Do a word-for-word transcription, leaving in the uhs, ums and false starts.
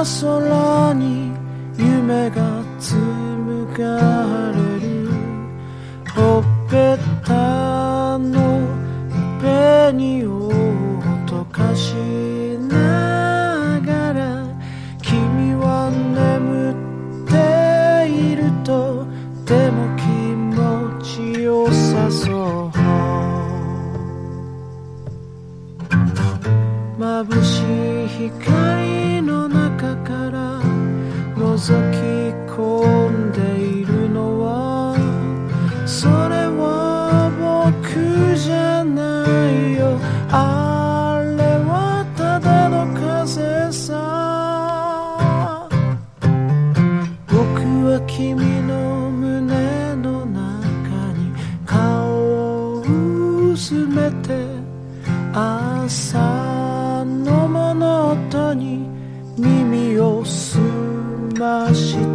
空に夢が紡がれるほっぺたの紅を溶かしながら君は眠っているとても気持ちよさそう眩しい光の中から覗き込んでいるのはそれは僕じゃないよあれはただの風さ僕は君の胸の中に顔を薄めて朝の物音に耳を澄まして